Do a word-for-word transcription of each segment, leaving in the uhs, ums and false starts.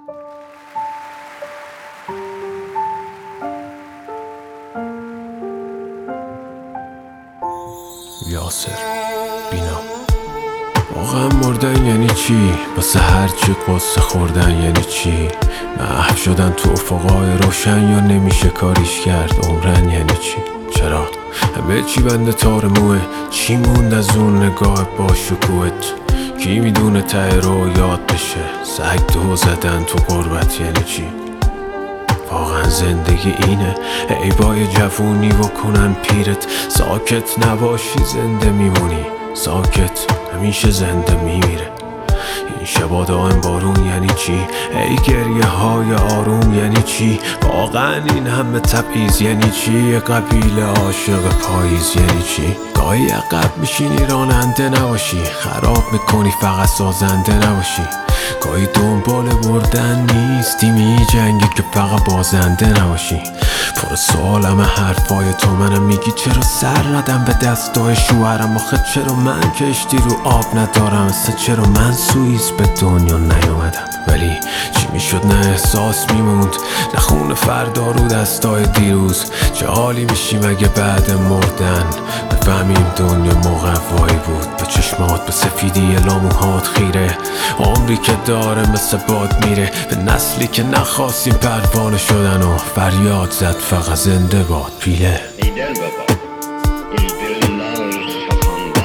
یاسر بینا. واقعا مردن یعنی چی؟ واسه هرچی قصه خوردن یعنی چی؟ محو شدن تو افقای روشن یا نمیشه کاریش کرد؟ عمرن یعنی چی؟ چرا؟ همه چی بنده تار موه؟ چی موند از اون نگاه با شکوهت؟ کی میدونه ته رو یاد بشه؟ سگ دو زدن تو غربت یعنی چی؟ واقعا زندگی اینه؟ ای بای جوونی و کنن پیرت، ساکت نباشی زنده میمونی، ساکت همیشه زنده میمیره. این شبا دائم بارون یعنی چی؟ ای گریه های آروم یعنی چی؟ واقعا این همه تبعیض یعنی چی؟ قبیله عاشق پاییز یعنی چی؟ گاهی عقب میشینی راننده نباشی، خراب میکنی فقط سازنده نباشی. گاهی دنبال بردن نیستی، می جنگی که فقط بازنده نباشی. پر سوالم حرفای تو، منم میگی چرا سر ندم به دستای شوهرم؟ آخه چرا من کشتی رو آب ندارم؟ اصلا چرا من سوئیس به دنیا نیومدم؟ ولی چی میشد؟ نه احساس میموند، نه خون فردا رو دستای دیروز. چه حالی میشیم اگه بعد مردن بفهمیم دنیا مقوایی بود؟ به چشمات، به سفیدی لاموهات خیره، عمری که داره مثل باد میره. به نسلی که نخواستیم پروانه شدن و فریاد زد فقط زنده باد پیله. Lider baba, bildirimler kafanda,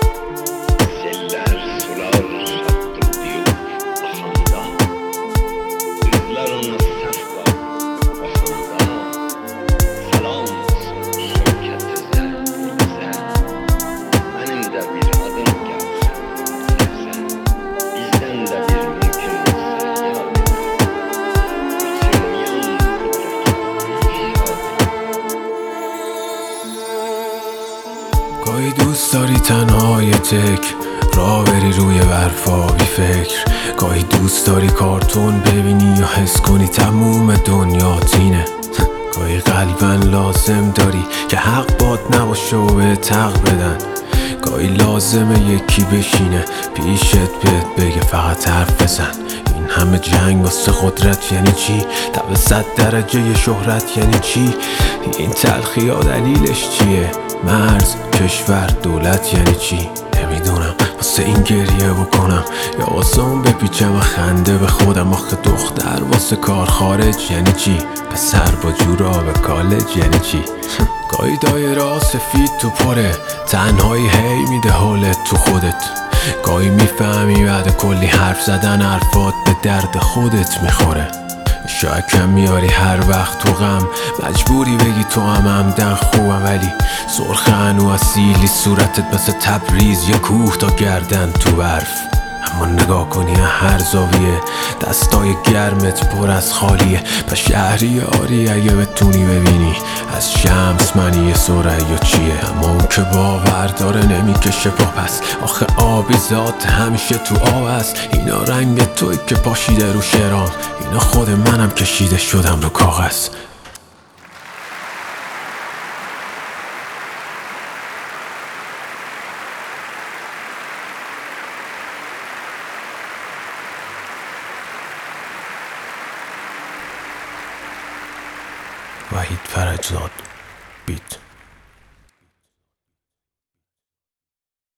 seller sular hattı diyor ahanda. Yüzler ona sef var kafanda, selam olsun şevket size, bize. Benim de bir adım gelse, sevse, bizden de bir mümkün olsa yar bize. Bütün yan گاهی دوست داری تنهای تک راه بری روی برفا بی فکر، گاهی دوست داری کارتون ببینی یا حس کنی تموم دنیا تینه. گاهی قلبا لازم داری که حق باد نباشه و به تق بدن، گاهی لازمه یکی بشینه پیشت بهت بگه فقط حرف بزن. این همه جنگ واسه قدرت یعنی چی؟ تا به صد درجه شهرت یعنی چی؟ این تلخی ها دلیلش چیه؟ مرز، کشور، دولت یعنی چی؟ نمیدونم واسه این گریه بکنم یا واسه اون بپیچم و خنده به خودم. آخه دختر واسه کار خارج یعنی چی؟ پسر با جورا به کالج یعنی چی؟ گاهی دایره سفید تو پره، تنهایی هی میده حالت تو خودت. گاهی میفهمی بعد کلی حرف زدن حرفات به درد خودت میخوره. شاید کم میاری هر وقت تو غم، مجبوری بگی تو هم همدن خوبم، ولی سرخ هنو اصیلی صورتت مثل تبریز یا کوه تا گردن تو برف. اما نگاه کنی هر زاویه دستای گرمت پر از خالیه. پس شهری آری اگه بتونی ببینی از شمس منی ثریا چیه؟ اما اون که باور داره نمیکشه پا پس، آخه آبی ذات همیشه تو آب است. اینا رنگ توی که پاشیده رو شرام، اینا خود منم کشیده شدم رو کاغذ. وحید فرجزاد بیت.